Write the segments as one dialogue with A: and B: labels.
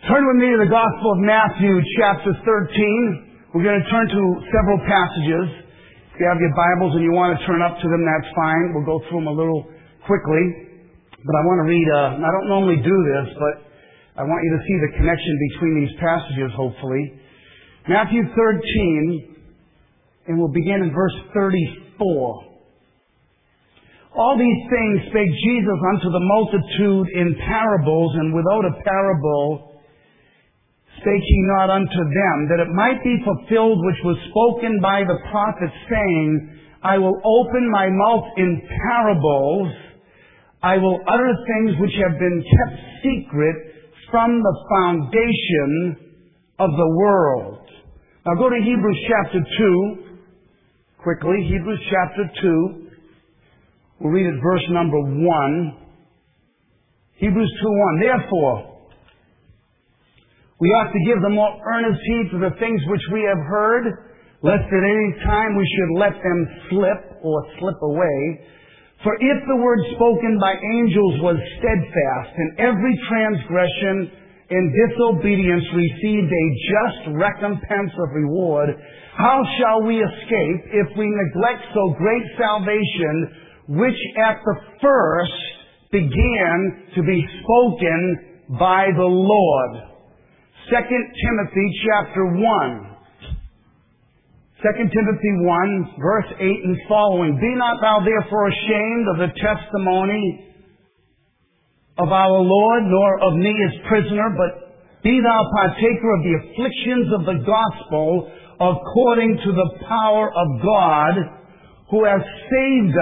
A: Turn with me to the Gospel of Matthew, chapter 13. We're going to turn to several passages. If you have your Bibles and you want to turn up to them, that's fine. We'll go through them a little quickly. But I want to read, I don't normally do this, but I want you to see the connection between these passages, hopefully. Matthew 13, and we'll begin in verse 34. All these things spake Jesus unto the multitude in parables, and without a parable spake he not unto them, that it might be fulfilled which was spoken by the prophet, saying, I will open my mouth in parables, I will utter things which have been kept secret from the foundation of the world. Now go to Hebrews chapter 2, quickly, Hebrews chapter 2. We'll read at verse number 1. Hebrews 2:1. Therefore, we ought to give the more earnest heed to the things which we have heard, lest at any time we should let them slip away. For if the word spoken by angels was steadfast, and every transgression and disobedience received a just recompense of reward, how shall we escape if we neglect so great salvation, which at the first began to be spoken by the Lord? 2 Timothy chapter 1. 2 Timothy 1, verse 8 and following. Be not thou therefore ashamed of the testimony of our Lord, nor of me as prisoner, but be thou partaker of the afflictions of the gospel, according to the power of God, who hath saved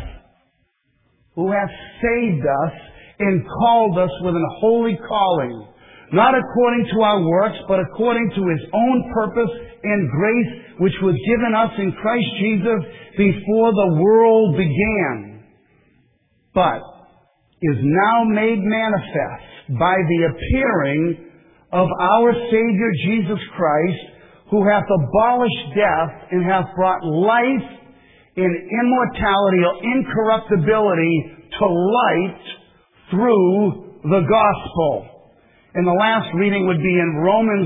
A: us, and called us with an holy calling, not according to our works, but according to His own purpose and grace, which was given us in Christ Jesus before the world began, but is now made manifest by the appearing of our Savior Jesus Christ, who hath abolished death and hath brought life and immortality or incorruptibility to light through the gospel. And the last reading would be in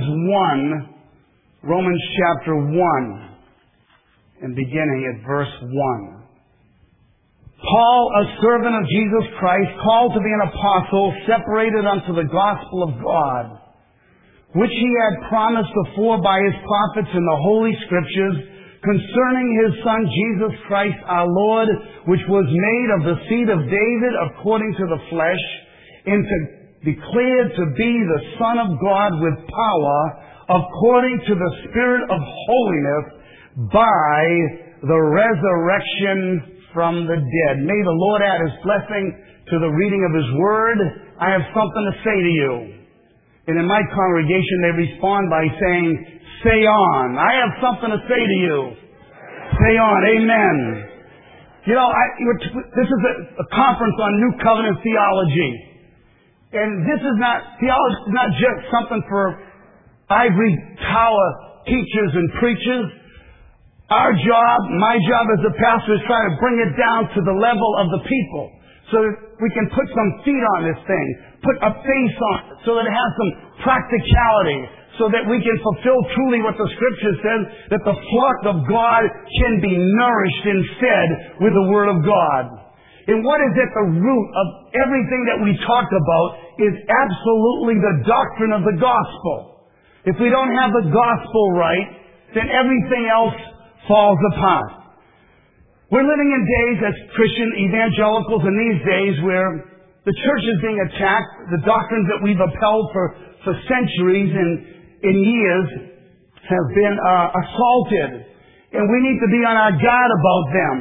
A: Romans chapter 1, and beginning at verse 1. Paul, a servant of Jesus Christ, called to be an apostle, separated unto the gospel of God, which he had promised before by his prophets in the Holy Scriptures, concerning his Son Jesus Christ our Lord, which was made of the seed of David according to the flesh, and declared to be the Son of God with power, according to the Spirit of holiness, by the resurrection from the dead. May the Lord add His blessing to the reading of His Word. I have something to say to you. And in my congregation they respond by saying, say on. I have something to say to you. Say on. Amen. You know, this is a conference on New Covenant theology. And this is theology is not just something for ivory tower teachers and preachers. Our job, my job as a pastor, is trying to bring it down to the level of the people so that we can put some feet on this thing, put a face on it, so that it has some practicality, so that we can fulfill truly what the Scripture says, that the flock of God can be nourished and fed with the Word of God. And what is at the root of everything that we talk about is absolutely the doctrine of the gospel. If we don't have the gospel right, then everything else falls apart. We're living in days as Christian evangelicals in these days where the church is being attacked, the doctrines that we've upheld for centuries and years have been assaulted. And we need to be on our guard about them.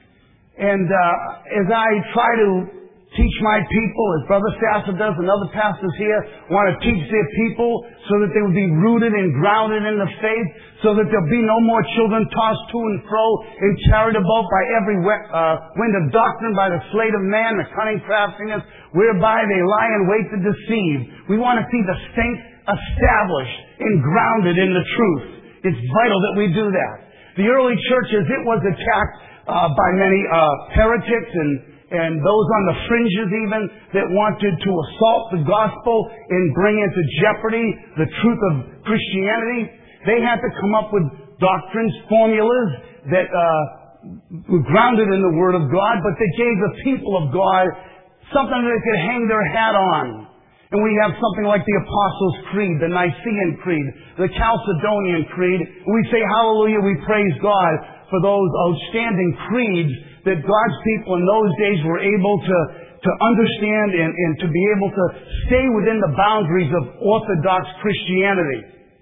A: And as I try to teach my people, as Brother Sasser does and other pastors here want to teach their people so that they will be rooted and grounded in the faith, so that there'll be no more children tossed to and fro and carried about by every wind of doctrine, by the sleight of man, the cunning craftiness, whereby they lie in wait to deceive. We want to see the saints established and grounded in the truth. It's vital that we do that. The early churches, it was attacked by many heretics and those on the fringes even that wanted to assault the gospel and bring into jeopardy the truth of Christianity. They had to come up with doctrines, formulas that were grounded in the Word of God, but that gave the people of God something that they could hang their hat on. And we have something like the Apostles' Creed, the Nicene Creed, the Chalcedonian Creed. And we say, hallelujah, we praise God for those outstanding creeds that God's people in those days were able to understand and to be able to stay within the boundaries of Orthodox Christianity.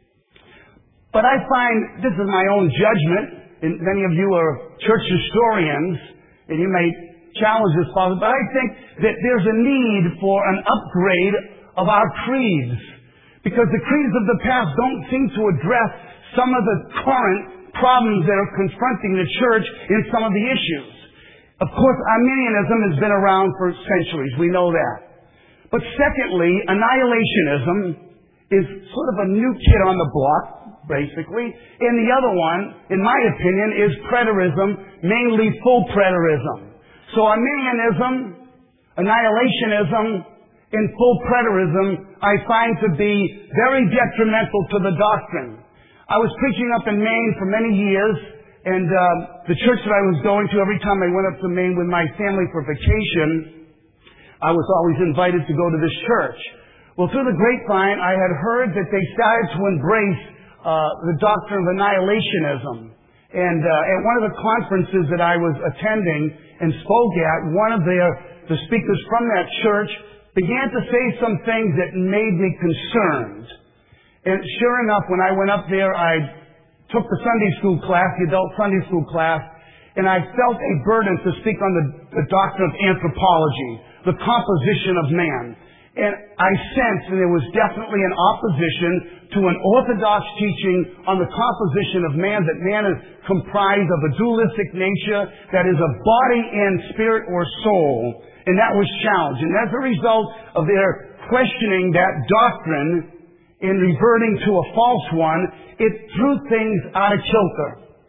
A: But I find, this is my own judgment, and many of you are church historians, and you may challenge this, Father, but I think that there's a need for an upgrade of our creeds, because the creeds of the past don't seem to address some of the current problems that are confronting the church in some of the issues. Of course, Arminianism has been around for centuries. We know that. But secondly, annihilationism is sort of a new kid on the block, basically. And the other one, in my opinion, is preterism, mainly full preterism. So Arminianism, annihilationism, and full preterism I find to be very detrimental to the doctrine. I was preaching up in Maine for many years, and the church that I was going to, every time I went up to Maine with my family for vacation, I was always invited to go to this church. Well, through the grapevine, I had heard that they started to embrace the doctrine of annihilationism. And at one of the conferences that I was attending and spoke at, one of the speakers from that church began to say some things that made me concerned. And sure enough, when I went up there, I took the Sunday school class, the adult Sunday school class, and I felt a burden to speak on the doctrine of anthropology, the composition of man. And I sensed, and there was definitely an opposition to an orthodox teaching on the composition of man, that man is comprised of a dualistic nature, that is a body and spirit or soul. And that was challenged. And as a result of their questioning that doctrine and reverting to a false one, it threw things out of kilter.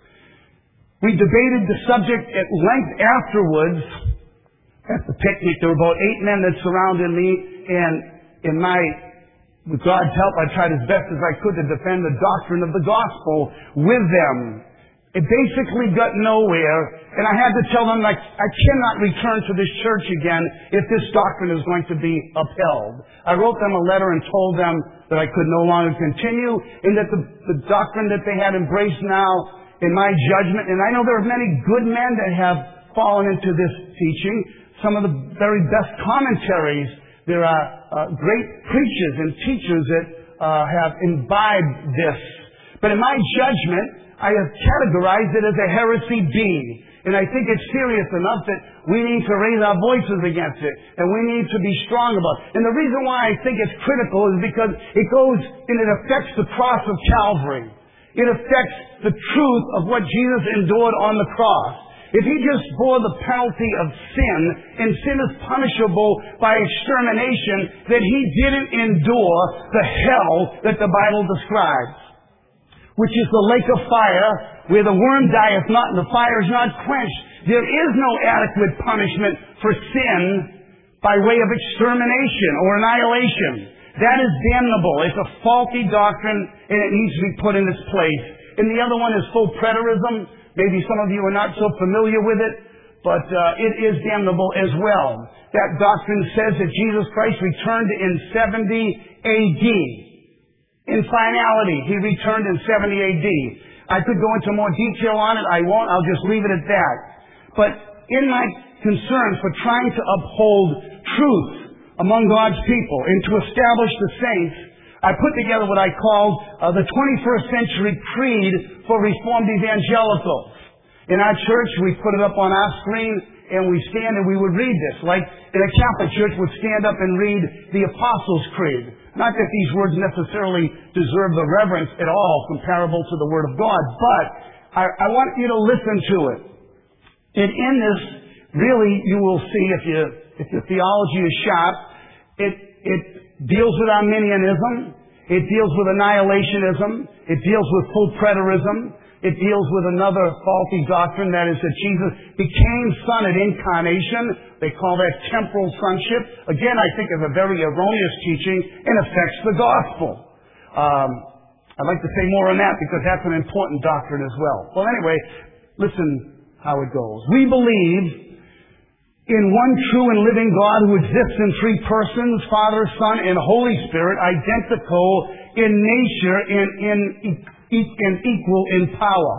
A: We debated the subject at length afterwards at the picnic. There were about 8 men that surrounded me, and with God's help, I tried as best as I could to defend the doctrine of the gospel with them. It basically got nowhere, and I had to tell them, like, I cannot return to this church again if this doctrine is going to be upheld. I wrote them a letter and told them that I could no longer continue, and that the doctrine that they had embraced now, in my judgment, and I know there are many good men that have fallen into this teaching, some of the very best commentaries. There are great preachers and teachers that have imbibed this. But in my judgment, I have categorized it as a heresy B. And I think it's serious enough that we need to raise our voices against it. And we need to be strong about it. And the reason why I think it's critical is because it goes and it affects the cross of Calvary. It affects the truth of what Jesus endured on the cross. If He just bore the penalty of sin, and sin is punishable by extermination, then He didn't endure the hell that the Bible describes, which is the lake of fire, where the worm dieth not and the fire is not quenched. There is no adequate punishment for sin by way of extermination or annihilation. That is damnable. It's a faulty doctrine, and it needs to be put in its place. And the other one is full preterism. Maybe some of you are not so familiar with it, but it is damnable as well. That doctrine says that Jesus Christ returned in 70 A.D. In finality, He returned in 70 A.D. I could go into more detail on it. I won't. I'll just leave it at that. But in my concern for trying to uphold truth among God's people and to establish the saints, I put together what I called the 21st Century Creed for Reformed Evangelicals. In our church, we put it up on our screen, and we stand and we would read this. Like in a Catholic church would stand up and read the Apostles' Creed. Not that these words necessarily deserve the reverence at all comparable to the Word of God, but I want you to listen to it. And in this, really, you will see, if your theology is sharp, it deals with Arminianism, it deals with annihilationism, it deals with full preterism, it deals with another faulty doctrine, that is that Jesus became Son at incarnation. They call that temporal sonship. Again, I think is a very erroneous teaching and affects the gospel. I'd like to say more on that because that's an important doctrine as well. Well, anyway, listen how it goes. We believe in one true and living God who exists in three persons, Father, Son, and Holy Spirit, identical in nature and equal in power.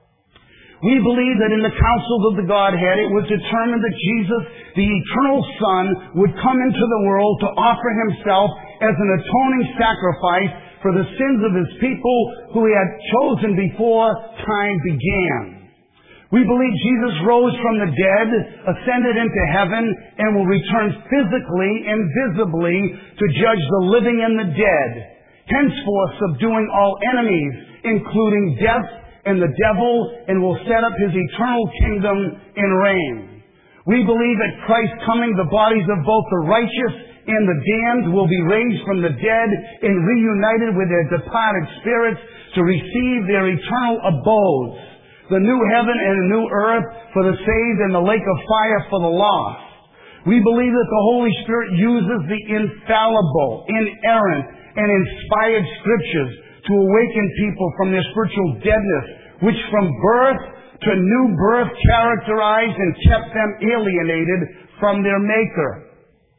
A: We believe that in the councils of the Godhead it was determined that Jesus, the eternal Son, would come into the world to offer himself as an atoning sacrifice for the sins of his people who he had chosen before time began. We believe Jesus rose from the dead, ascended into heaven, and will return physically and visibly to judge the living and the dead, henceforth subduing all enemies, including death and the devil, and will set up his eternal kingdom and reign. We believe at Christ's coming, the bodies of both the righteous and the damned will be raised from the dead and reunited with their departed spirits to receive their eternal abodes, the new heaven and the new earth for the saved and the lake of fire for the lost. We believe that the Holy Spirit uses the infallible, inerrant, and inspired Scriptures to awaken people from their spiritual deadness, which from birth to new birth characterized and kept them alienated from their Maker.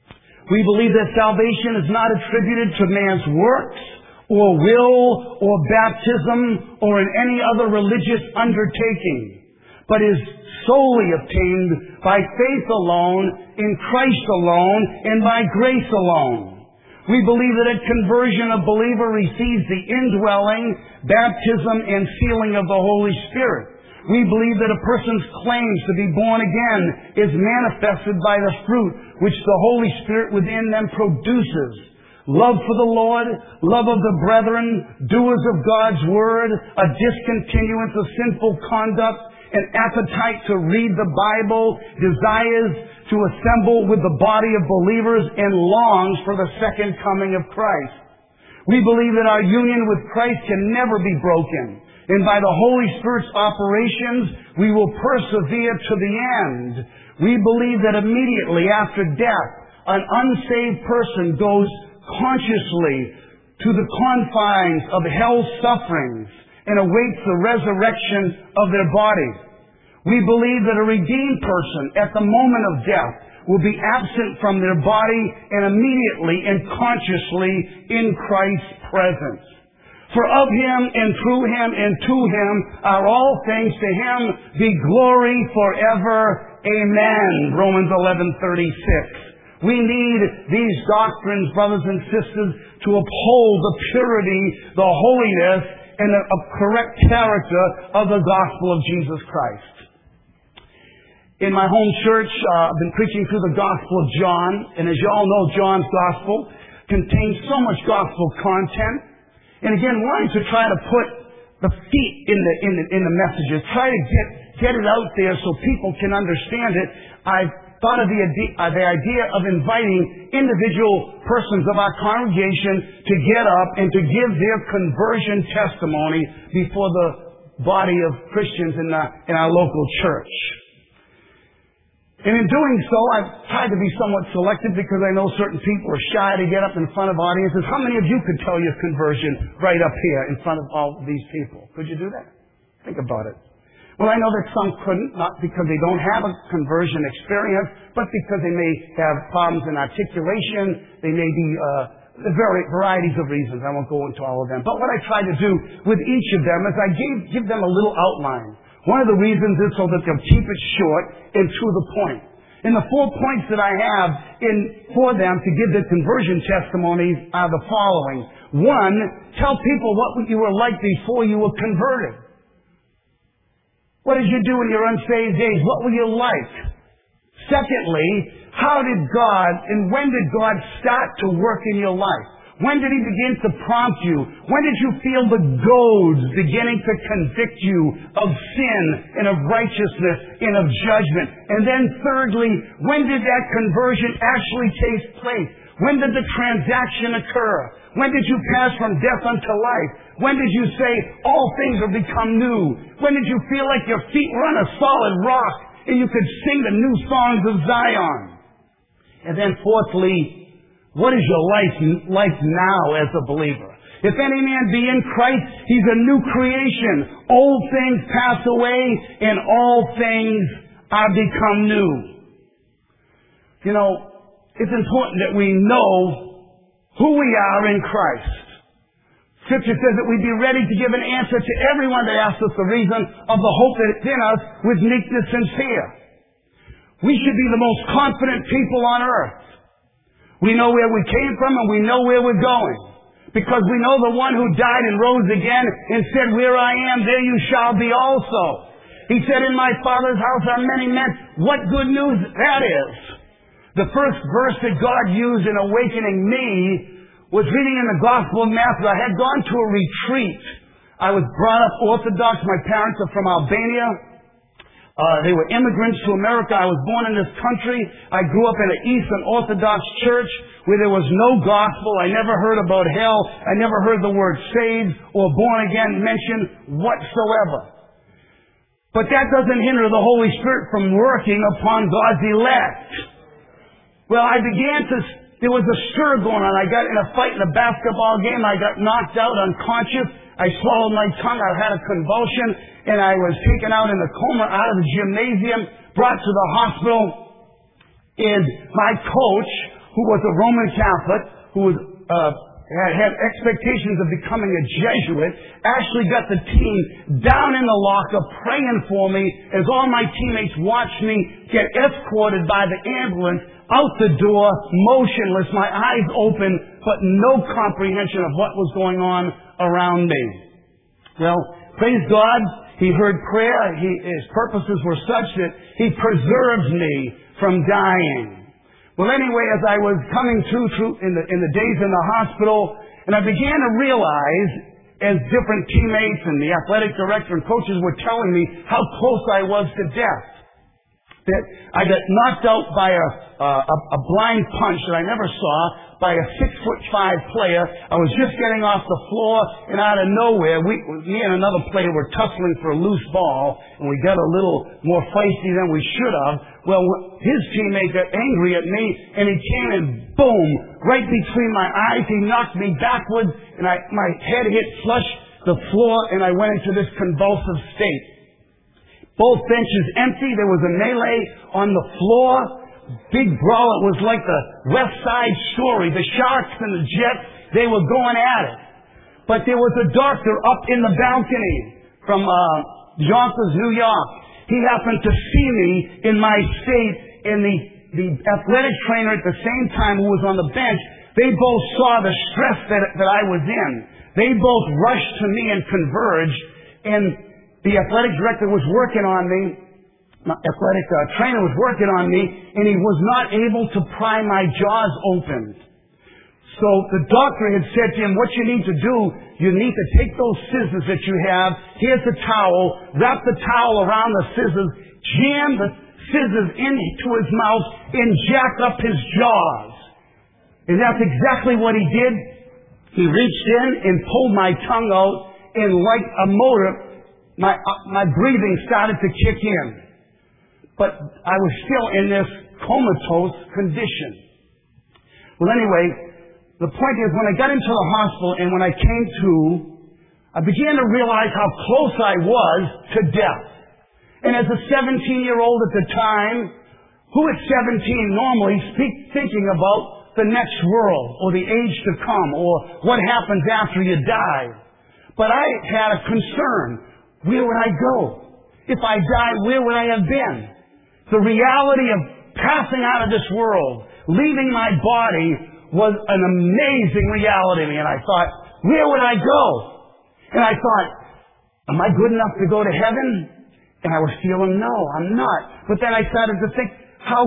A: We believe that salvation is not attributed to man's works, or will, or baptism, or in any other religious undertaking, but is solely obtained by faith alone, in Christ alone, and by grace alone. We believe that at conversion a believer receives the indwelling, baptism, and sealing of the Holy Spirit. We believe that a person's claims to be born again is manifested by the fruit which the Holy Spirit within them produces. Love for the Lord, love of the brethren, doers of God's Word, a discontinuance of sinful conduct, an appetite to read the Bible, desires to assemble with the body of believers, and longs for the second coming of Christ. We believe that our union with Christ can never be broken, and by the Holy Spirit's operations, we will persevere to the end. We believe that immediately after death, an unsaved person goes consciously to the confines of hell's sufferings and awaits the resurrection of their body. We believe that a redeemed person at the moment of death will be absent from their body and immediately and consciously in Christ's presence. For of him and through him and to him are all things. To him be glory forever. Amen. Romans 11:36. We need these doctrines, brothers and sisters, to uphold the purity, the holiness, and the correct character of the gospel of Jesus Christ. In my home church, I've been preaching through the Gospel of John, and as you all know, John's Gospel contains so much gospel content. And again, wanting to try to put the feet in the messages, try to get it out there so people can understand it, I've thought of the idea of inviting individual persons of our congregation to get up and to give their conversion testimony before the body of Christians in our local church. And in doing so, I've tried to be somewhat selective because I know certain people are shy to get up in front of audiences. How many of you could tell your conversion right up here in front of all these people? Could you do that? Think about it. Well, I know that some couldn't, not because they don't have a conversion experience, but because they may have problems in articulation. They may be varieties of reasons. I won't go into all of them. But what I try to do with each of them is I give them a little outline. One of the reasons is so that they'll keep it short and to the point. And the 4 points that I have for them to give their conversion testimonies are the following. 1, tell people what you were like before you were converted. What did you do in your unsaved days? What were you like? Secondly, how did God and when did God start to work in your life? When did He begin to prompt you? When did you feel the goads beginning to convict you of sin and of righteousness and of judgment? And then thirdly, when did that conversion actually take place? When did the transaction occur? When did you pass from death unto life? When did you say, all things have become new? When did you feel like your feet were on a solid rock and you could sing the new songs of Zion? And then fourthly, what is your life now as a believer? If any man be in Christ, he's a new creation. Old things pass away and all things are become new. You know, it's important that we know who we are in Christ. Scripture says that we be ready to give an answer to everyone that asks us the reason of the hope that is in us with meekness and fear. We should be the most confident people on earth. We know where we came from and we know where we're going. Because we know the one who died and rose again and said, where I am, there you shall be also. He said, in my Father's house are many men. What good news that is. The first verse that God used in awakening me was reading in the Gospel of Matthew. I had gone to a retreat. I was brought up Orthodox. My parents are from Albania. They were immigrants to America. I was born in this country. I grew up in an Eastern Orthodox church where there was no gospel. I never heard about hell. I never heard the word saved or born again mentioned whatsoever. But that doesn't hinder the Holy Spirit from working upon God's elect. Well, there was a stir going on. I got in a fight in a basketball game. I got knocked out unconscious. I swallowed my tongue. I had a convulsion. And I was taken out in a coma out of the gymnasium, brought to the hospital. And my coach, who was a Roman Catholic, who was, had expectations of becoming a Jesuit, actually got the team down in the locker praying for me as all my teammates watched me get escorted by the ambulance out the door, motionless, my eyes open, but no comprehension of what was going on around me. Well, praise God, He heard prayer. His purposes were such that He preserved me from dying. Well, anyway, as I was coming through in the days in the hospital, and I began to realize, as different teammates and the athletic director and coaches were telling me how close I was to death, that I got knocked out by a blind punch that I never saw by a 6'5" player. I was just getting off the floor, and out of nowhere, me and another player were tussling for a loose ball, and we got a little more feisty than we should have. Well, his teammate got angry at me, and he came and boom, right between my eyes, he knocked me backwards, and my head hit flush the floor, and I went into this convulsive state. Both benches empty. There was a melee on the floor. Big brawl. It was like the West Side Story. The Sharks and the Jets, they were going at it. But there was a doctor up in the balcony from Yonkers, New York. He happened to see me in my state, and the athletic trainer at the same time who was on the bench, they both saw the stress that I was in. They both rushed to me and converged, and the athletic director was working on me. My athletic trainer was working on me, and he was not able to pry my jaws open. So the doctor had said to him, what you need to do, you need to take those scissors that you have, here's the towel, wrap the towel around the scissors, jam the scissors into his mouth, and jack up his jaws. And that's exactly what he did. He reached in and pulled my tongue out, and like a motor, my breathing started to kick in. But I was still in this comatose condition. Well, anyway, the point is, when I got into the hospital and when I came to, I began to realize how close I was to death. And as a 17-year-old at the time, who at 17 normally thinking about the next world or the age to come or what happens after you die? But I had a concern. Where would I go? If I died, where would I have been? The reality of passing out of this world, leaving my body, was an amazing reality to me. And I thought, where would I go? And I thought, am I good enough to go to heaven? And I was feeling, no, I'm not. But then I started to think how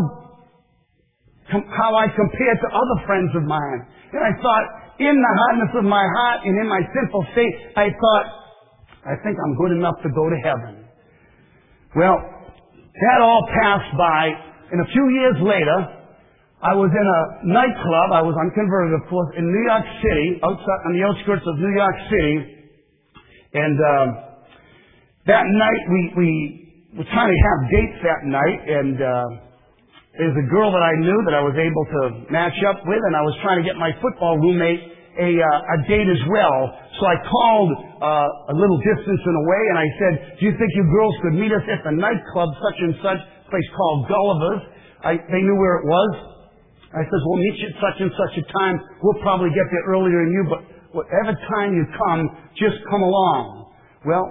A: I compared to other friends of mine. And I thought, in the hardness of my heart and in my sinful state, I thought, I think I'm good enough to go to heaven. Well, that all passed by, and a few years later, I was in a nightclub. I was unconverted, of course, in New York City, outside on the outskirts of New York City. And that night, we were trying to have dates that night, and there's a girl that I knew that I was able to match up with, and I was trying to get my football roommate a date as well. So I called a little distance and away, and I said, "Do you think you girls could meet us at the nightclub such and such, place called Gulliver's?" They knew where it was. I said, "We'll meet you at such and such a time. We'll probably get there earlier than you, but whatever time you come, just come along." Well,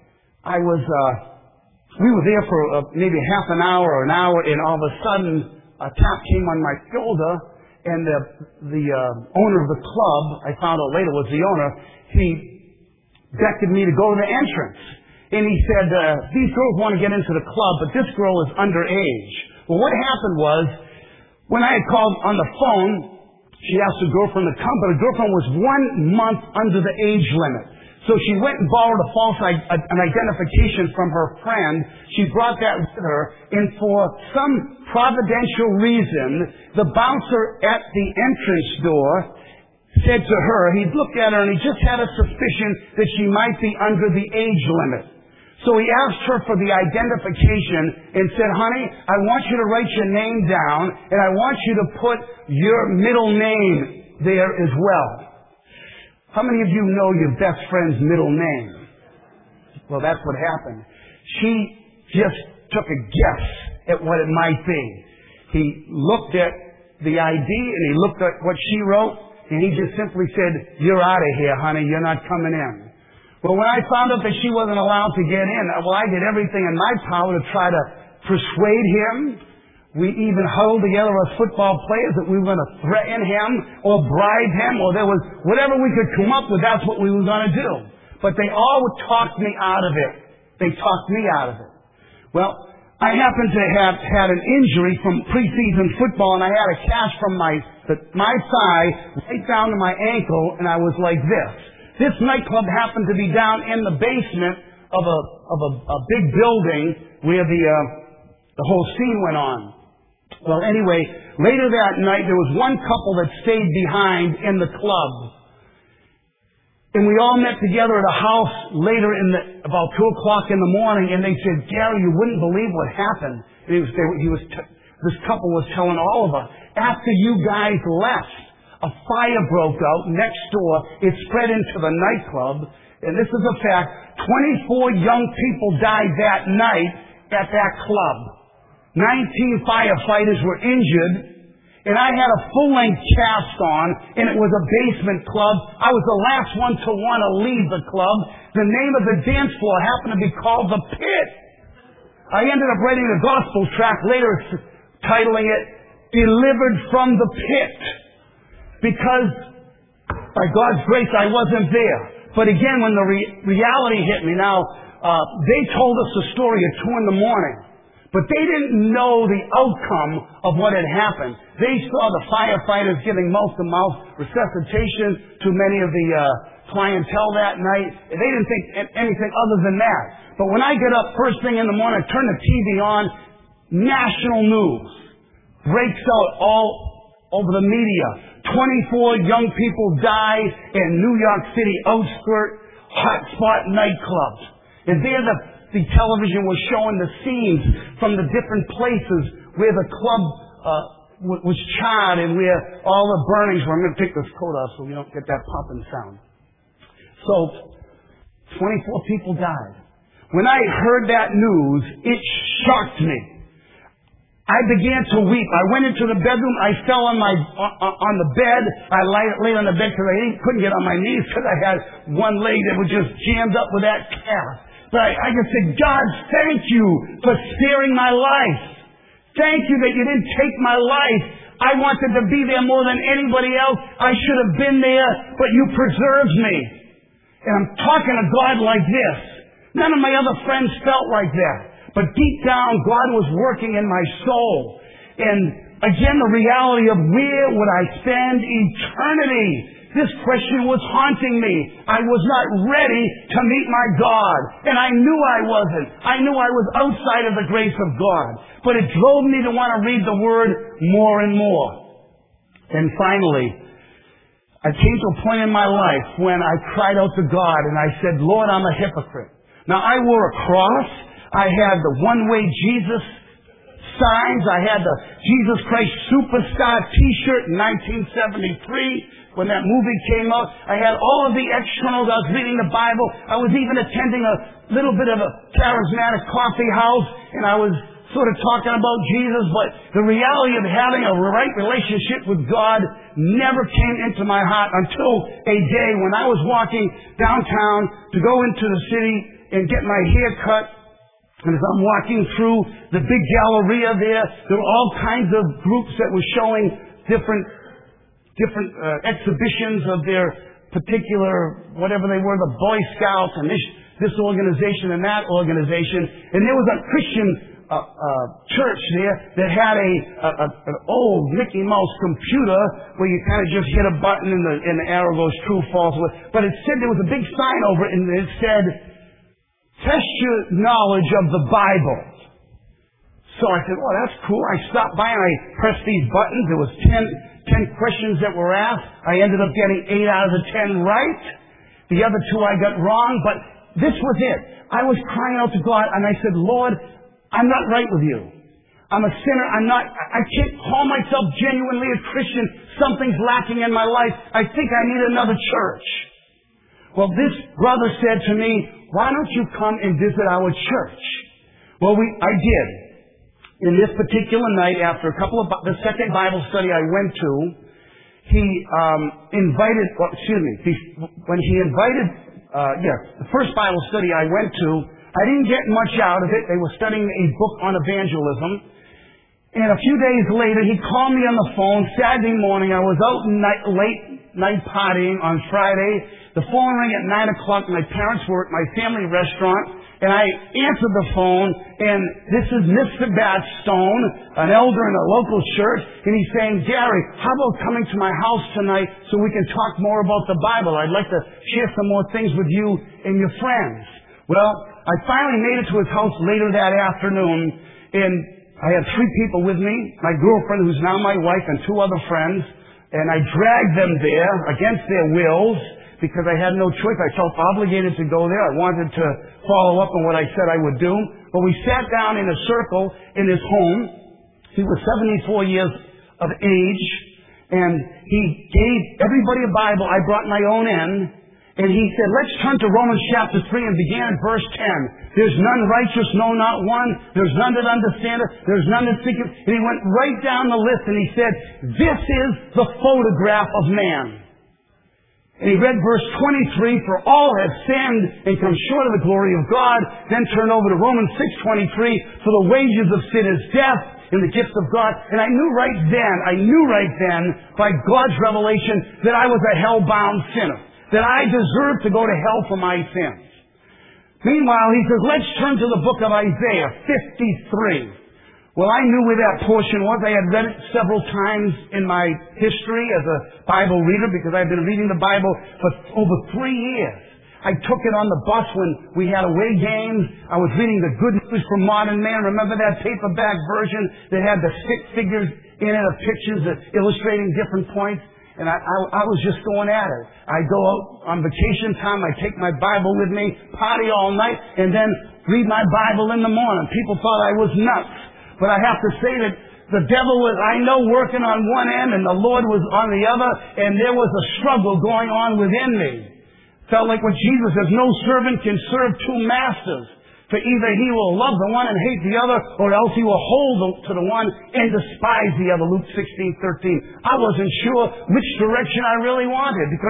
A: we were there for maybe half an hour or an hour, and all of a sudden, a tap came on my shoulder, and the owner of the club, I found out later was the owner, he beckoned me to go to the entrance. And he said, "These girls want to get into the club, but this girl is underage." Well, what happened was, when I had called on the phone, she asked her girlfriend to come, but her girlfriend was 1 month under the age limit. So she went and borrowed a false an identification from her friend. She brought that with her, and for some providential reason, the bouncer at the entrance door said to her, he looked at her and he just had a suspicion that she might be under the age limit. So he asked her for the identification and said, "Honey, I want you to write your name down, and I want you to put your middle name there as well." How many of you know your best friend's middle name? Well, that's what happened. She just took a guess at what it might be. He looked at the ID and he looked at what she wrote, and he just simply said, "You're out of here, honey. You're not coming in." Well, when I found out that she wasn't allowed to get in, I did everything in my power to try to persuade him. We even huddled together as football players that we were going to threaten him or bribe him, or there was whatever we could come up with, that's what we were going to do. But they all talked me out of it. They talked me out of it. Well, I happened to have had an injury from preseason football, and I had a cast from my thigh right down to my ankle, and I was like this. This nightclub happened to be down in the basement of a big building where the whole scene went on. Well, anyway, later that night, there was one couple that stayed behind in the club. And we all met together at a house later about 2 o'clock in the morning, and they said, "Gary, you wouldn't believe what happened." And this couple was telling all of us, "After you guys left, a fire broke out next door. It spread into the nightclub. And this is a fact. 24 young people died that night at that club. 19 firefighters were injured. And I had a full-length cast on, and it was a basement club. I was the last one to want to leave the club. The name of the dance floor happened to be called The Pit. I ended up writing a gospel track later titling it, Delivered from the Pit. Because, by God's grace, I wasn't there. But again, when the reality hit me, now, they told us the story at 2 in the morning. But they didn't know the outcome of what had happened. They saw the firefighters giving mouth-to-mouth resuscitation to many of the clientele that night. They didn't think anything other than that. But when I get up first thing in the morning, I turn the TV on, national news breaks out all over the media. 24 young people die in New York City outskirt hotspot nightclubs. And there the television was showing the scenes from the different places where the club was charred and where all the burnings were. I'm going to take this coat off so we don't get that popping sound. So, 24 people died. When I heard that news, it shocked me. I began to weep. I went into the bedroom. I fell on the bed. I laid on the bed because I couldn't get on my knees because I had one leg that was just jammed up with that cast. But I just said, "God, thank you for sparing my life. Thank you that you didn't take my life. I wanted to be there more than anybody else. I should have been there, but you preserved me." And I'm talking to God like this. None of my other friends felt like that. But deep down, God was working in my soul. And again, the reality of where would I spend eternity? This question was haunting me. I was not ready to meet my God. And I knew I wasn't. I knew I was outside of the grace of God. But it drove me to want to read the Word more and more. And finally, I came to a point in my life when I cried out to God and I said, Lord, I'm a hypocrite. Now, I wore a cross. I had the one-way Jesus signs. I had the Jesus Christ Superstar t-shirt in 1973 when that movie came out. I had all of the externals. I was reading the Bible. I was even attending a little bit of a charismatic coffee house, and I was sort of talking about Jesus, but the reality of having a right relationship with God never came into my heart until a day when I was walking downtown to go into the city and get my hair cut. And as I'm walking through the big galleria there were all kinds of groups that were showing different exhibitions of their particular, whatever they were, the Boy Scouts and this organization and that organization. And there was a Christian church there that had an old Mickey Mouse computer where you kind of just hit a button and the arrow goes true, false. But it said, there was a big sign over it and it said, test your knowledge of the Bible. So I said, well, that's cool. I stopped by and I pressed these buttons. There was 10 questions that were asked. I ended up getting 8 out of the 10 right. The other 2 I got wrong, but this was it. I was crying out to God and I said, Lord, I'm not right with you. I'm a sinner. I can't call myself genuinely a Christian. Something's lacking in my life. I think I need another church. Well, this brother said to me, why don't you come and visit our church? Well, I did. In this particular night, after the second Bible study I went to, the first Bible study I went to, I didn't get much out of it. They were studying a book on evangelism. And a few days later, he called me on the phone. Saturday morning, I was out late night partying on Friday. The phone rang at 9 o'clock. My parents were at my family restaurant. And I answered the phone, and this is Mr. Batstone, an elder in a local church. And he's saying, Gary, how about coming to my house tonight so we can talk more about the Bible? I'd like to share some more things with you and your friends. Well, I finally made it to his house later that afternoon, and I had 3 people with me, my girlfriend, who's now my wife, and 2 other friends, and I dragged them there against their wills because I had no choice. I felt obligated to go there. I wanted to follow up on what I said I would do. But we sat down in a circle in his home. He was 74 years of age, and he gave everybody a Bible. I brought my own in. And he said, let's turn to Romans chapter 3 and began at verse 10. There's none righteous, no, not one. There's none that understandeth. There's none that seeketh. And he went right down the list and he said, this is the photograph of man. And he read verse 23, for all have sinned and come short of the glory of God. Then turned over to Romans 6:23, for the wages of sin is death, and the gift of God. And I knew right then, by God's revelation, that I was a hell-bound sinner, that I deserved to go to hell for my sins. Meanwhile, he says, let's turn to the book of Isaiah 53. Well, I knew where that portion was. I had read it several times in my history as a Bible reader because I've been reading the Bible for over 3 years. I took it on the bus when we had away games. I was reading the Good News from Modern Man. Remember that paperback version that had the stick figures in it of pictures illustrating different points? And I was just going at it. I go out on vacation time, I take my Bible with me, party all night, and then read my Bible in the morning. People thought I was nuts. But I have to say that the devil was, I know, working on one end and the Lord was on the other, and there was a struggle going on within me. Felt like what Jesus says, no servant can serve 2 masters. For either he will love the one and hate the other, or else he will hold to the one and despise the other. Luke 16:13. I wasn't sure which direction I really wanted because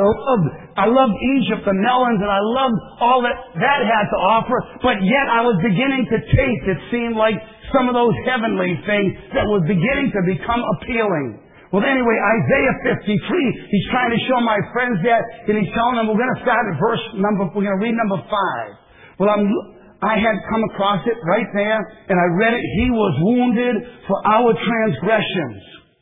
A: I loved Egypt, the melons, and I loved all that had to offer. But yet I was beginning to taste, it seemed like, some of those heavenly things that were beginning to become appealing. Well, anyway, Isaiah 53, he's trying to show my friends that, and he's telling them we're going to start at we're going to read number 5. Well, I had come across it right there, and I read it. He was wounded for our transgressions.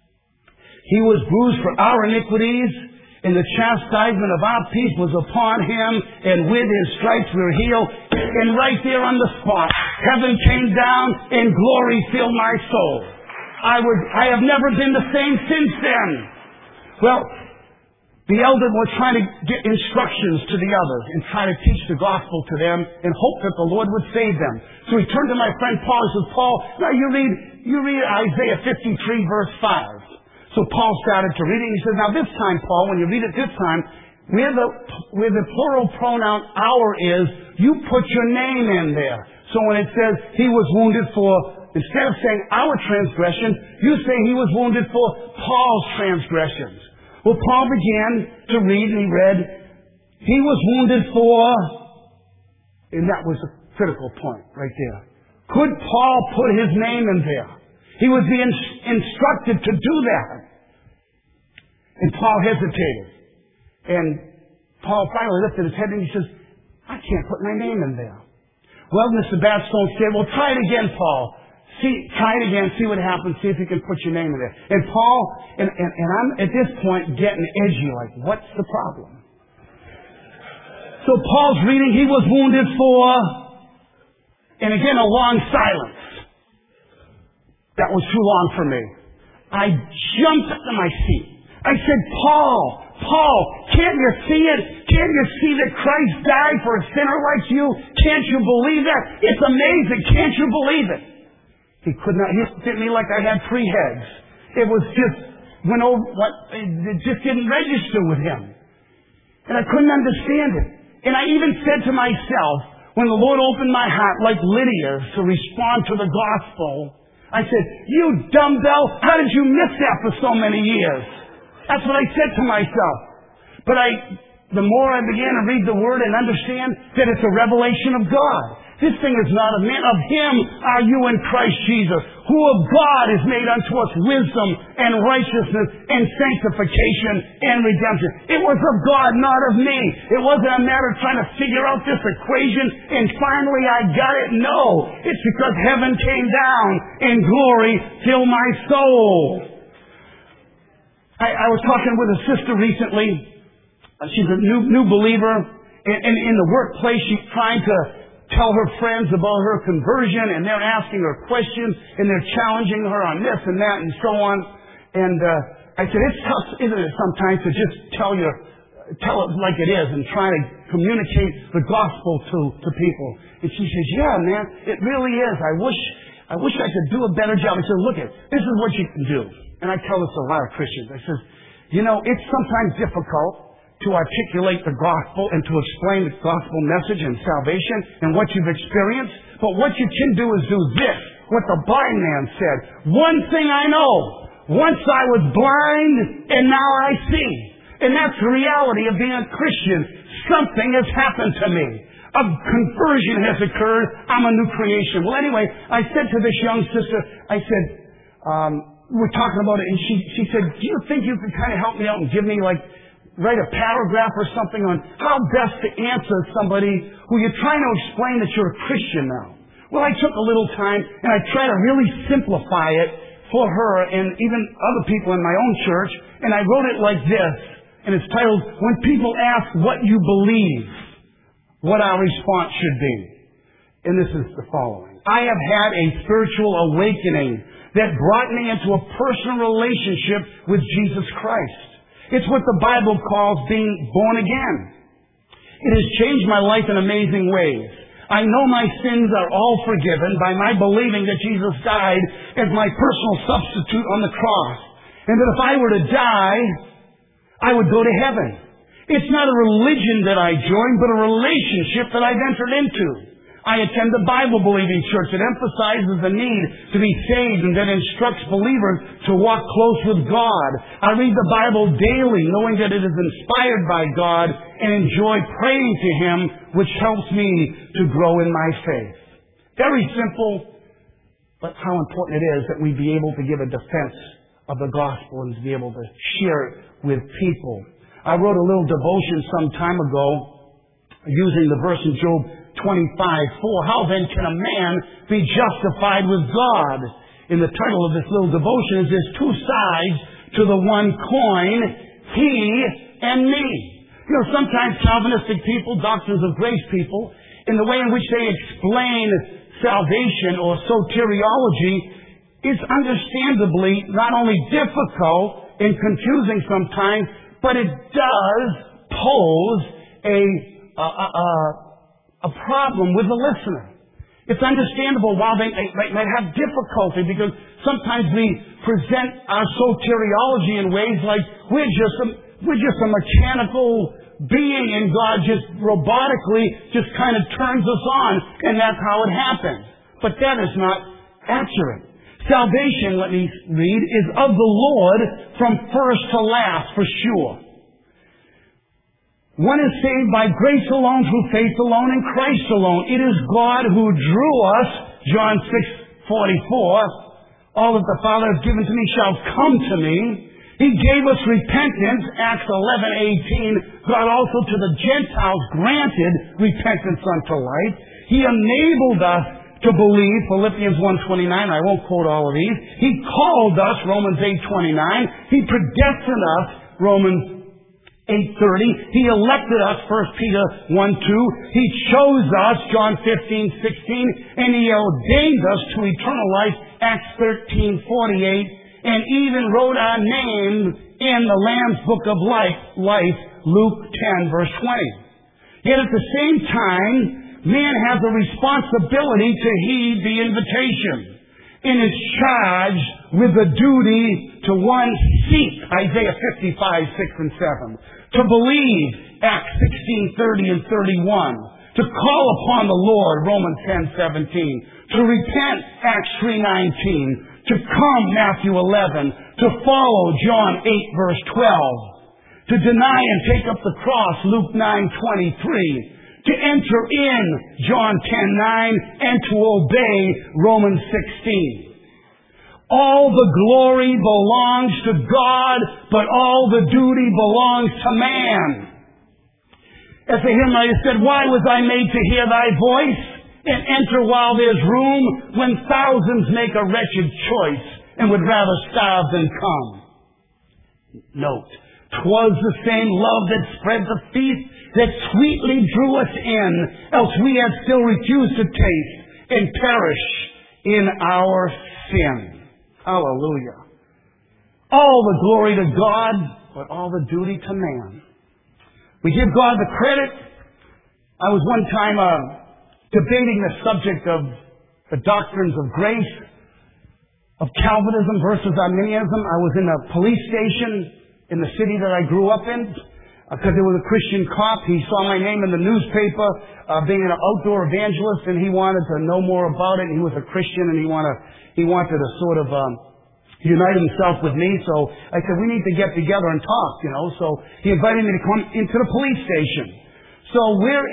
A: He was bruised for our iniquities, and the chastisement of our peace was upon him, and with his stripes we were healed. And right there on the spot, heaven came down, and glory filled my soul. I have never been the same since then. Well, the elder was trying to get instructions to the others and try to teach the gospel to them and hope that the Lord would save them. So he turned to my friend Paul and says, Paul, now you read Isaiah 53 verse 5. So Paul started to read it and he says, now this time, Paul, when you read it this time, where the plural pronoun our is, you put your name in there. So when it says he was wounded for, instead of saying our transgression, you say he was wounded for Paul's transgressions. Well, Paul began to read, and he read, he was wounded for, and that was a critical point right there. Could Paul put his name in there? He was being instructed to do that. And Paul hesitated. And Paul finally lifted his head and he says, I can't put my name in there. Well, Mr. Batstone said, well, try it again, Paul. Try it again, see what happens, see if you can put your name in there. And Paul, and I'm at this point getting edgy, like, what's the problem? So Paul's reading, he was wounded for, and again a long silence. That was too long for me. I jumped up to my seat. I said, Paul, can't you see it? Can't you see that Christ died for a sinner like you? Can't you believe that? It's amazing. Can't you believe it? He could not. He looked at me like I had three heads. It was just went over. It just didn't register with him, and I couldn't understand it. And I even said to myself, when the Lord opened my heart, like Lydia's, to respond to the gospel, I said, "You dumbbell! How did you miss that for so many years?" That's what I said to myself. But the more I began to read the Word and understand that it's a revelation of God. This thing is not of man. Of Him are you in Christ Jesus, who of God is made unto us wisdom and righteousness and sanctification and redemption. It was of God, not of me. It wasn't a matter of trying to figure out this equation and finally I got it. No. It's because heaven came down and glory filled my soul. I was talking with a sister recently. She's a new believer. And in the workplace, she's trying to tell her friends about her conversion, and they're asking her questions, and they're challenging her on this and that and so on. And I said, it's tough, isn't it, sometimes to just tell it like it is and try to communicate the gospel to people. And she says, yeah, man, it really is. I wish I could do a better job. I said, look, this is what you can do. And I tell this to a lot of Christians. I says, it's sometimes difficult to articulate the gospel and to explain the gospel message and salvation and what you've experienced. But what you can do is do this, what the blind man said. One thing I know, once I was blind and now I see. And that's the reality of being a Christian. Something has happened to me. A conversion has occurred. I'm a new creation. Well, anyway, I said to this young sister, I said, we're talking about it, and she said, do you think you could kind of help me out and give me write a paragraph or something on how best to answer somebody who you're trying to explain that you're a Christian now? Well, I took a little time and I tried to really simplify it for her and even other people in my own church, and I wrote it like this, and it's titled, When People Ask What You Believe, What Our Response Should Be. And this is the following. I have had a spiritual awakening that brought me into a personal relationship with Jesus Christ. It's what the Bible calls being born again. It has changed my life in amazing ways. I know my sins are all forgiven by my believing that Jesus died as my personal substitute on the cross. And that if I were to die, I would go to heaven. It's not a religion that I joined, but a relationship that I've entered into. I attend a Bible-believing church that emphasizes the need to be saved and that instructs believers to walk close with God. I read the Bible daily, knowing that it is inspired by God, and enjoy praying to Him, which helps me to grow in my faith. Very simple, but how important it is that we be able to give a defense of the gospel and to be able to share it with people. I wrote a little devotion some time ago using the verse in Job 25:4. How then can a man be justified with God? In the title of this little devotion is there's two sides to the one coin, he and me. Sometimes Calvinistic people, doctrines of grace people, in the way in which they explain salvation or soteriology, is understandably not only difficult and confusing sometimes, but it does pose a problem with the listener. It's understandable while they might have difficulty, because sometimes we present our soteriology in ways like we're just a mechanical being and God just robotically just kind of turns us on, and that's how it happens. But that is not accurate. Salvation, let me read, is of the Lord from first to last, for sure. One is saved by grace alone, through faith alone, in Christ alone. It is God who drew us, John 6:44. All that the Father has given to me shall come to me. He gave us repentance, Acts 11:18. God also to the Gentiles granted repentance unto life. He enabled us to believe, Philippians 1:29. I won't quote all of these. He called us, Romans 8:29. He predestined us, Romans 8:30. He elected us, 1 Peter 1:2. He chose us, John 15:16. And He ordained us to eternal life, Acts 13:48. And even wrote our name in the Lamb's Book of Life, Luke 10, verse 20. Yet at the same time, man has a responsibility to heed the invitation and is charged with the duty to one, seek, Isaiah 55:6-7, to believe, Acts 16:30 and 31, to call upon the Lord, Romans 10:17, to repent, Acts 3:19, to come, Matthew 11, to follow, John 8, verse 12, to deny and take up the cross, Luke 9:23, to enter in, John 10:9, and to obey, Romans 16. All the glory belongs to God, but all the duty belongs to man. As the hymn writer said, why was I made to hear thy voice and enter while there's room, when thousands make a wretched choice and would rather starve than come? Note, 'twas the same love that spread the feast that sweetly drew us in, else we had still refused to taste and perish in our sin. Hallelujah. All the glory to God, but all the duty to man. We give God the credit. I was one time debating the subject of the doctrines of grace, of Calvinism versus Arminianism. I was in a police station in the city that I grew up in, because there was a Christian cop. He saw my name in the newspaper, being an outdoor evangelist, and he wanted to know more about it. He was a Christian, and he wanted to sort of unite himself with me. So I said, we need to get together and talk, So he invited me to come into the police station. So we're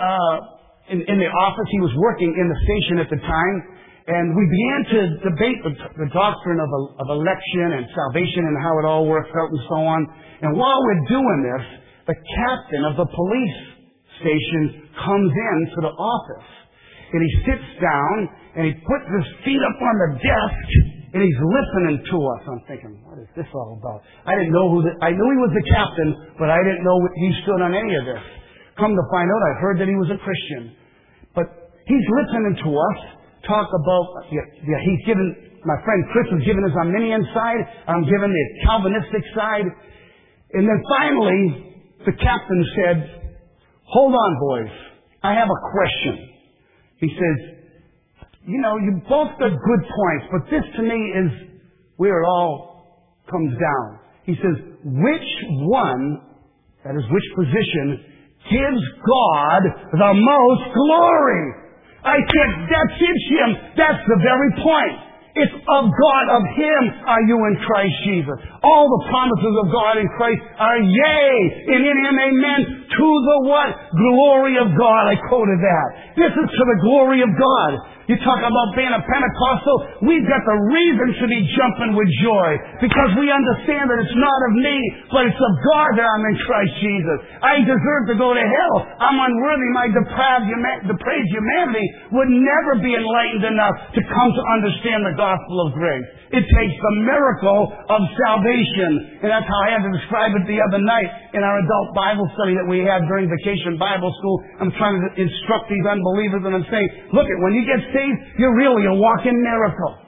A: in the office. He was working in the station at the time, and we began to debate the doctrine of election and salvation and how it all works out and so on. And while we're doing this, the captain of the police station comes into the office, and he sits down and he puts his feet up on the desk and he's listening to us. I'm thinking, what is this all about? I didn't know I knew he was the captain, but I didn't know he stood on any of this. Come to find out, I heard that he was a Christian. But he's listening to us talk about, he's given, my friend Chris is giving his Arminian side, I'm giving the Calvinistic side. And then finally, the captain said, hold on, boys, I have a question. He says, you both got good points, but this to me is where it all comes down. He says, which one, that is which position, gives God the most glory? I said, that's it, Jim. That's the very point. It's of God, of Him are you in Christ Jesus. All the promises of God in Christ are yea, and in Him amen, to the what? Glory of God. I quoted that. This is to the glory of God. You talk about being a Pentecostal, we've got the reason to be jumping with joy, because we understand that it's not of me, but it's of God that I'm in Christ Jesus. I deserve to go to hell. I'm unworthy. My depraved humanity would never be enlightened enough to come to understand the gospel of grace. It takes the miracle of salvation. And that's how I had to describe it the other night in our adult Bible study that we had during Vacation Bible School. I'm trying to instruct these unbelievers, and I'm saying, look, when you get saved, you're really a walking miracle.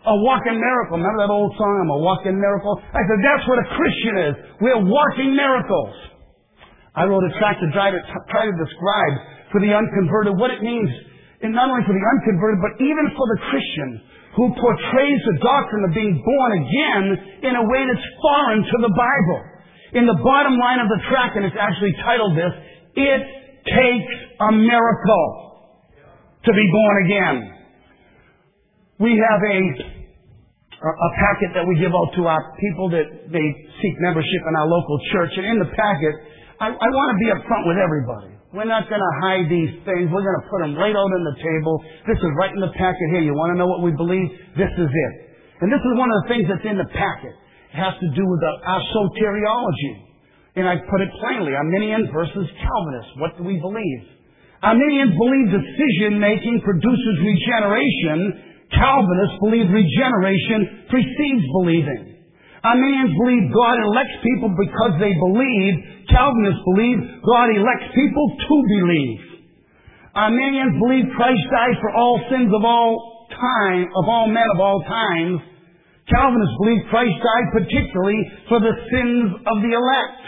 A: A walking miracle. Remember that old song, I'm a walking miracle? I said, that's what a Christian is. We're walking miracles. I wrote a tract to try to describe for the unconverted what it means, and not only for the unconverted, but even for the Christian who portrays the doctrine of being born again in a way that's foreign to the Bible. In the bottom line of the tract, and it's actually titled this, it takes a miracle to be born again. We have a packet that we give out to our people that they seek membership in our local church. And in the packet, I want to be upfront with everybody. We're not going to hide these things. We're going to put them right out on the table. This is right in the packet here. You want to know what we believe? This is it. And this is one of the things that's in the packet. It has to do with our soteriology. And I put it plainly, Arminian versus Calvinist. What do we believe? Arminians believe decision-making produces regeneration. Calvinists believe regeneration precedes believing. Arminians believe God elects people because they believe. Calvinists believe God elects people to believe. Arminians believe Christ died for all sins of all time, of all men of all times. Calvinists believe Christ died particularly for the sins of the elect.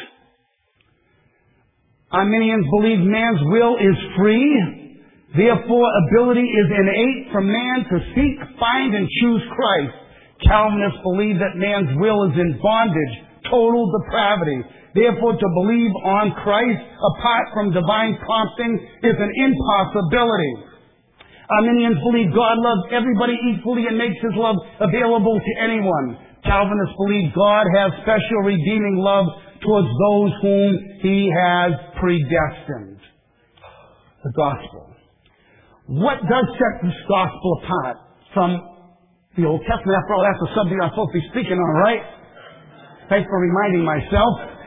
A: Arminians believe man's will is free. Therefore, ability is innate for man to seek, find, and choose Christ. Calvinists believe that man's will is in bondage, total depravity. Therefore, to believe on Christ apart from divine prompting is an impossibility. Arminians believe God loves everybody equally and makes His love available to anyone. Calvinists believe God has special redeeming love towards those whom He has predestined. The gospel. What does set this gospel apart from the Old Testament? After all, that's the subject I'm supposed to be speaking on, right? Thanks for reminding myself.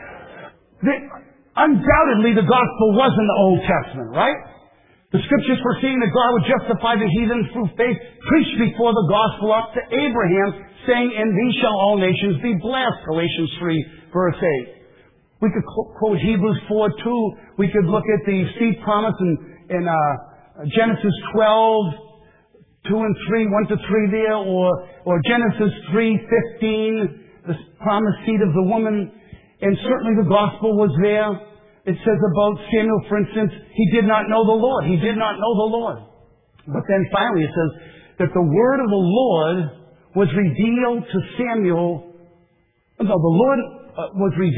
A: Undoubtedly, the gospel was in the Old Testament, right? The scriptures foreseeing that God would justify the heathen through faith preached before the gospel up to Abraham, saying, "In thee shall all nations be blessed." Galatians 3, verse 8. We could quote Hebrews 4:2. We could look at the seed promise in Genesis 12, 2 and 3, 1 to 3 there, or Genesis 3:15, the promised seed of the woman. And certainly the gospel was there. It says about Samuel, for instance, he did not know the Lord. He did not know the Lord. But then finally it says that the word of the Lord was revealed to Samuel. No, the word of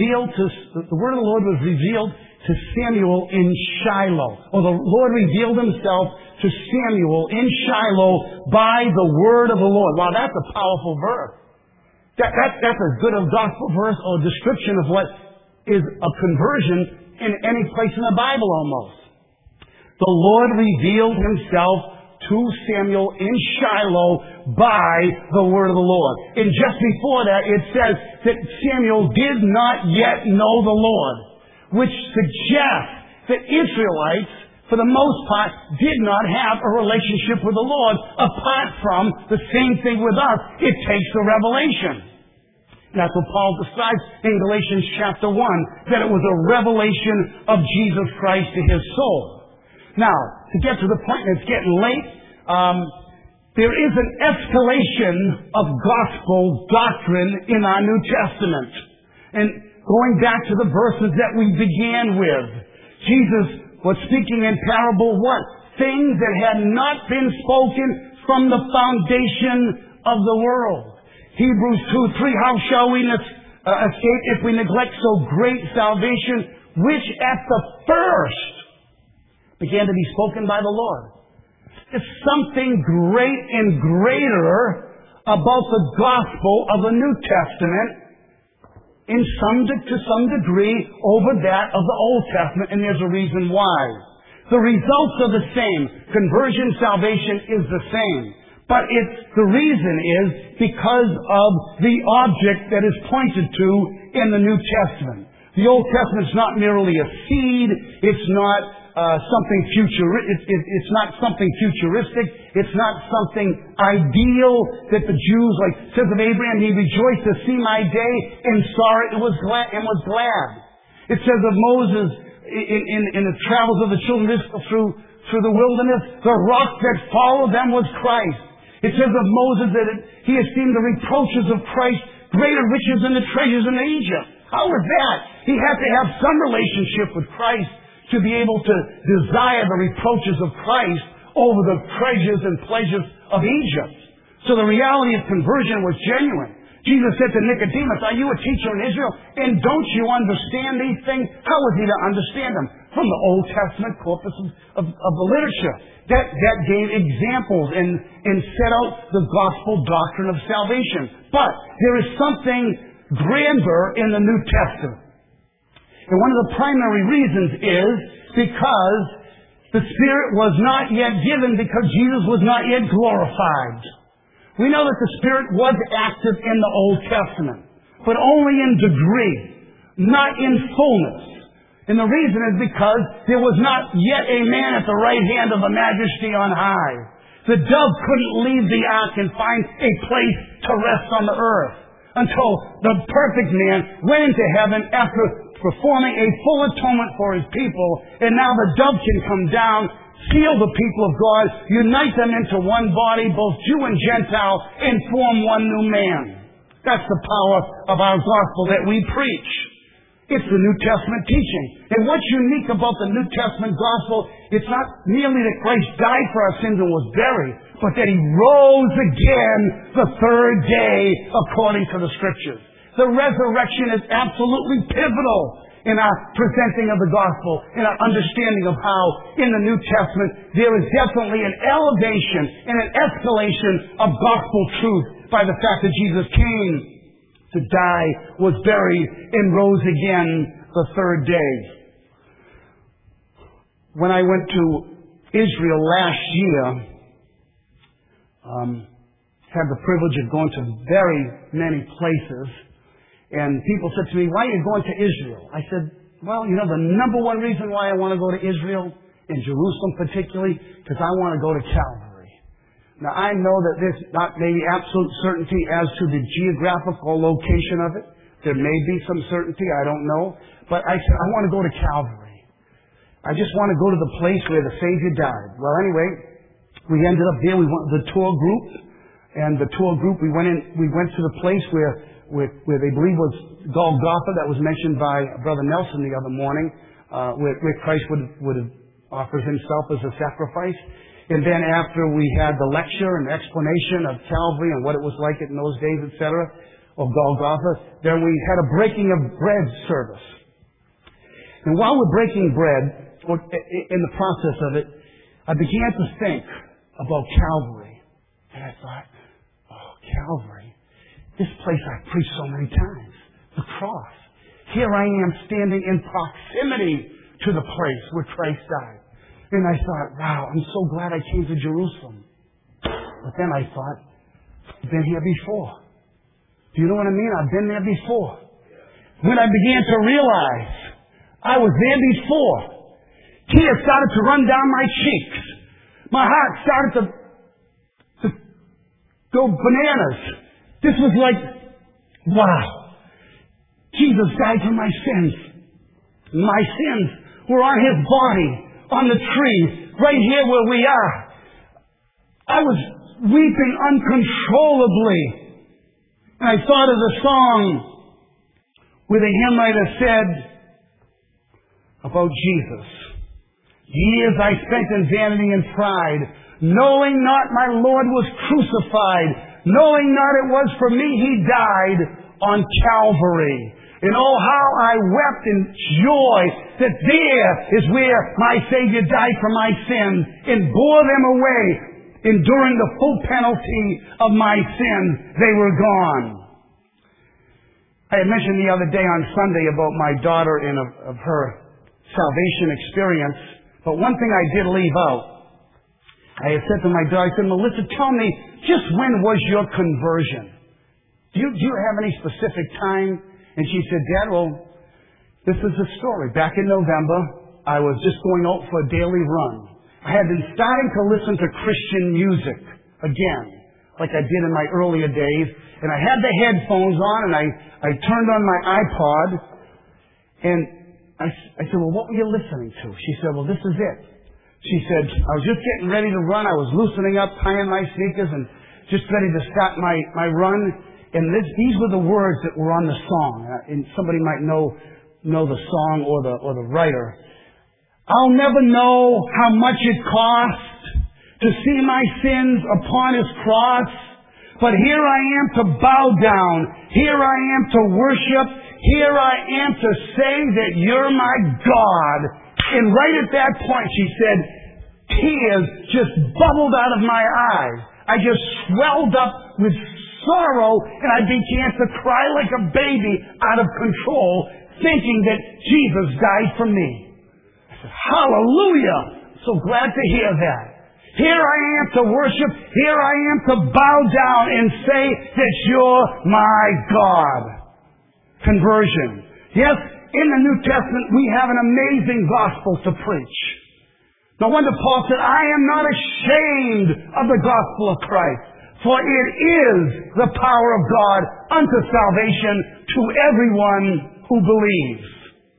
A: the Lord was revealed to Samuel in Shiloh. Or the Lord revealed Himself to Samuel in Shiloh by the word of the Lord. Wow, that's a powerful verse. That's as good a gospel verse or description of what is a conversion in any place in the Bible almost. The Lord revealed Himself to Samuel in Shiloh by the word of the Lord. And just before that, it says that Samuel did not yet know the Lord, which suggests that Israelites, for the most part, did not have a relationship with the Lord apart from the same thing with us. It takes a revelation. That's what Paul describes in Galatians chapter 1, that it was a revelation of Jesus Christ to his soul. Now, to get to the point, and it's getting late, there is an escalation of gospel doctrine in our New Testament. And going back to the verses that we began with, Jesus was speaking in parable what? Things that had not been spoken from the foundation of the world. Hebrews 2:3, how shall we escape if we neglect so great salvation, which at the first began to be spoken by the Lord? There's something great and greater about the gospel of the New Testament to some degree over that of the Old Testament, and there's a reason why. The results are the same. Conversion, salvation is the same. But the reason is because of the object that is pointed to in the New Testament. The Old Testament is not merely a seed. It's not something it's not something futuristic. It's not something ideal that the Jews, like it says of Abraham, he rejoiced to see my day and saw it and was glad. It says of Moses in the travels of the children of Israel through the wilderness, the rock that followed them was Christ. It says of Moses that he esteemed the reproaches of Christ greater riches than the treasures in Egypt. How was that? He had to have some relationship with Christ to be able to desire the reproaches of Christ over the treasures and pleasures of Egypt. So the reality of conversion was genuine. Jesus said to Nicodemus, "Are you a teacher in Israel? And don't you understand these things?" How was he to understand them? From the Old Testament corpus of the literature. That gave examples and set out the gospel doctrine of salvation. But there is something grander in the New Testament. And one of the primary reasons is because the Spirit was not yet given, because Jesus was not yet glorified. We know that the Spirit was active in the Old Testament, but only in degree, not in fullness. And the reason is because there was not yet a man at the right hand of the Majesty on high. The dove couldn't leave the ark and find a place to rest on the earth until the perfect man went into heaven after performing a full atonement for his people. And now the dove can come down, seal the people of God, unite them into one body, both Jew and Gentile, and form one new man. That's the power of our gospel that we preach. It's the New Testament teaching. And what's unique about the New Testament gospel, it's not merely that Christ died for our sins and was buried, but that He rose again the third day according to the Scriptures. The resurrection is absolutely pivotal in our presenting of the gospel, in our understanding of how in the New Testament there is definitely an elevation and an escalation of gospel truth by the fact that Jesus came to die, was buried, and rose again the third day. When I went to Israel last year, had the privilege of going to very many places, and people said to me, "Why are you going to Israel?" I said, "Well, the number one reason why I want to go to Israel, and Jerusalem particularly, because I want to go to Calvary." Now, I know that there's not maybe absolute certainty as to the geographical location of it. There may be some certainty, I don't know. But I said, I want to go to Calvary. I just want to go to the place where the Savior died. Well, anyway, we ended up there. We went with the tour group. And the tour group, we went to the place where they believe was Golgotha, that was mentioned by Brother Nelson the other morning, where Christ would have offered Himself as a sacrifice. And then after we had the lecture and explanation of Calvary and what it was like in those days, etc., of Golgotha, then we had a breaking of bread service. And while we're breaking bread, or in the process of it, I began to think about Calvary. And I thought, oh, Calvary, this place I've preached so many times, the cross. Here I am standing in proximity to the place where Christ died. And I thought, wow, I'm so glad I came to Jerusalem. But then I thought, I've been here before. Do you know what I mean? I've been there before. When I began to realize I was there before, tears started to run down my cheeks. My heart started to go bananas. This was like, wow. Jesus died for my sins. My sins were on His body, on the tree, right here where we are. I was weeping uncontrollably. And I thought of the song where the hymn writer said about Jesus. Years I spent in vanity and pride, knowing not my Lord was crucified, knowing not it was for me He died on Calvary. And oh, how I wept in joy that there is where my Savior died for my sins and bore them away, enduring the full penalty of my sins. They were gone. I had mentioned the other day on Sunday about my daughter and of her salvation experience, but one thing I did leave out. I had said to my daughter, I said, "Melissa, tell me, just when was your conversion? Do you have any specific time?" And she said, "Dad, well, this is the story. Back in November, I was just going out for a daily run. I had been starting to listen to Christian music again, like I did in my earlier days. And I had the headphones on, and I turned on my iPod. And I said, well, what were you listening to?" She said, "Well, this is it." She said, "I was just getting ready to run. I was loosening up, tying my sneakers, and just ready to start my run, and these were the words that were on the song. And somebody might know the song or the writer. I'll never know how much it cost to see my sins upon His cross, but here I am to bow down. Here I am to worship. Here I am to say that You're my God. And right at that point, she said, tears just bubbled out of my eyes. I just swelled up with sorrow, and I began to cry like a baby out of control, thinking that Jesus died for me. I said, hallelujah! So glad to hear that. Here I am to worship. Here I am to bow down and say that You're my God. Conversion. Yes, in the New Testament we have an amazing gospel to preach. No wonder Paul said, I am not ashamed of the gospel of Christ, for it is the power of God unto salvation to everyone who believes.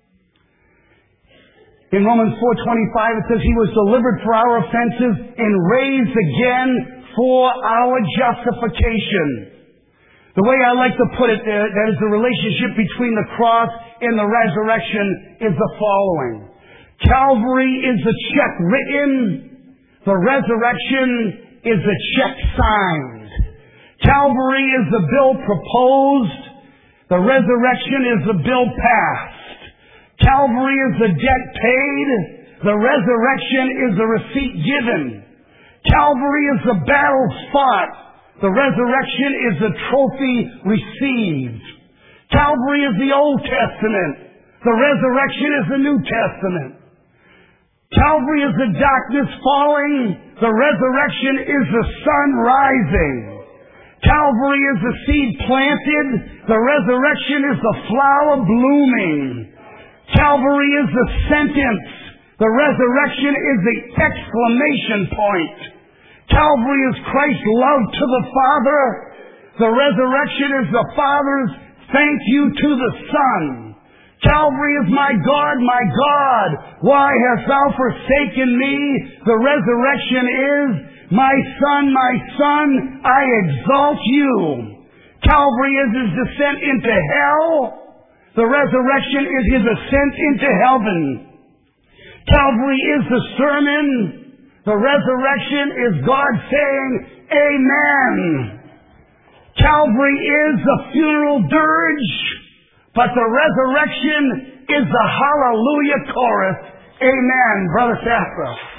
A: In Romans 4:25 it says, He was delivered for our offenses and raised again for our justification. The way I like to put it there, that is the relationship between the cross and the resurrection, is the following. Calvary is the check written. The resurrection is the check signed. Calvary is the bill proposed. The resurrection is the bill passed. Calvary is the debt paid. The resurrection is the receipt given. Calvary is the battle fought. The resurrection is the trophy received. Calvary is the Old Testament. The resurrection is the New Testament. Calvary is the darkness falling. The resurrection is the sun rising. Calvary is the seed planted. The resurrection is the flower blooming. Calvary is the sentence. The resurrection is the exclamation point. Calvary is Christ's love to the Father. The resurrection is the Father's thank you to the Son. Calvary is my God, why hast thou forsaken me? The resurrection is my Son, I exalt you. Calvary is His descent into hell. The resurrection is His ascent into heaven. Calvary is the sermon. The resurrection is God saying, Amen. Calvary is the funeral dirge, but the resurrection is the hallelujah chorus. Amen, Brother Sasser.